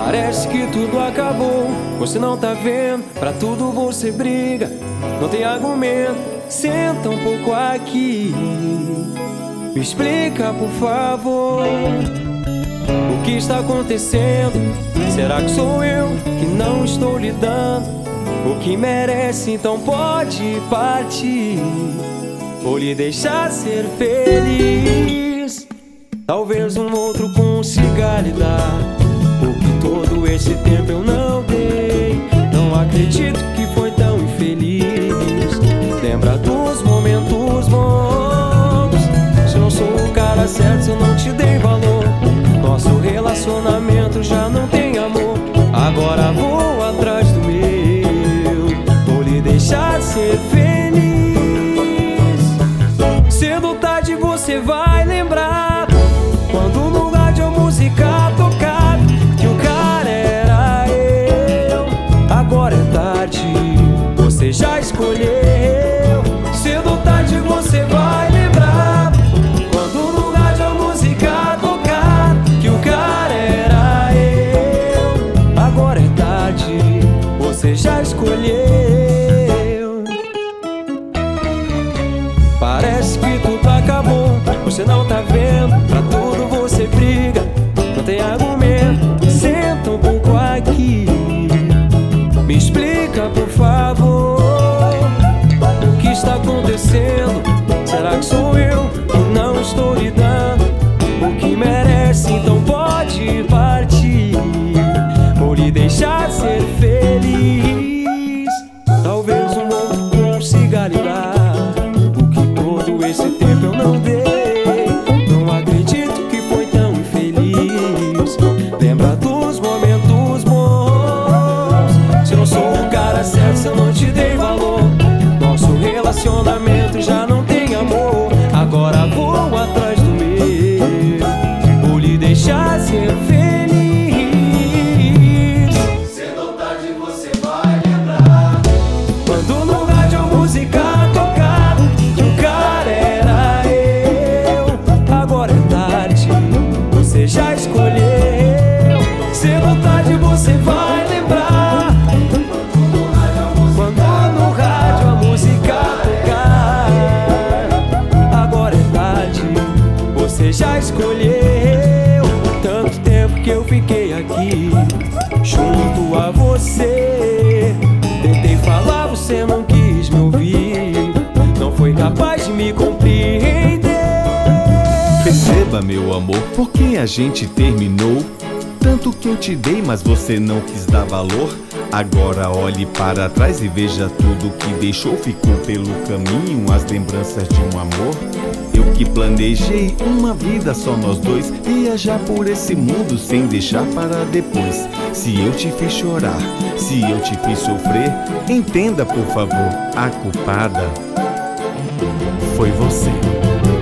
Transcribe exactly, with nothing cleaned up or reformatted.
Parece que tudo acabou, você não tá vendo, pra tudo você briga, não tem argumento. Senta um pouco aqui, me explica por favor, o que está acontecendo? Será que sou eu que não estou lhe dando o que merece? Então pode partir ou lhe deixar ser feliz. Talvez um outro consiga lhe dar o que todo esse tempo eu não dei. Não acredito que foi tão infeliz. Lembra dos momentos bons. Se eu não sou o cara certo, se eu não te dei valor, nosso relacionamento já não tem amor. Agora vou atrás do meu, vou lhe deixar ser feliz. Cedo ou tarde você vai lembrar, quando no rádio a música tocar, que o cara era eu. Agora é tarde, você já escolheu. Cedo ou tarde você vai lembrar, quando no rádio a música tocar, que o cara era eu. Agora é tarde, você já escolheu. Parece que tudo acabou, você não tá vendo, pra tudo você briga, não tem argumento. Senta um pouco aqui, me explica por favor, o que está acontecendo? Será que sou eu que não estou lhe dando o que merece? Então pode partir ou lhe deixar ser feliz. Talvez um outro consiga lhe dar o que todo esse tempo eu não dei. Não acredito que foi tão infeliz. Lembra dos momentos bons. Se eu não sou o cara certo, se eu não te dei valor, nosso relacionamento já não tem amor. Agora vou atrás do meu, vou lhe deixar ser feliz. Cedo ou tarde você vai lembrar, quando no rádio a música tocar, que o cara era eu. Agora é tarde, você já escolheu. Cedo ou tarde você vai lembrar, quando no rádio a música tocar. Agora é tarde, você já escolheu. Tanto tempo que eu fiquei aqui junto a você, tentei falar, você não quis me ouvir, não foi capaz de me compreender. Perceba, meu amor, por que a gente terminou? Tanto que eu te dei, mas você não quis dar valor. Agora olhe para trás e veja tudo que deixou. Ficou pelo caminho as lembranças de um amor. Eu que planejei uma vida só nós dois, viajar por esse mundo sem deixar para depois. Se eu te fiz chorar, se eu te fiz sofrer, entenda por favor, a culpada foi você.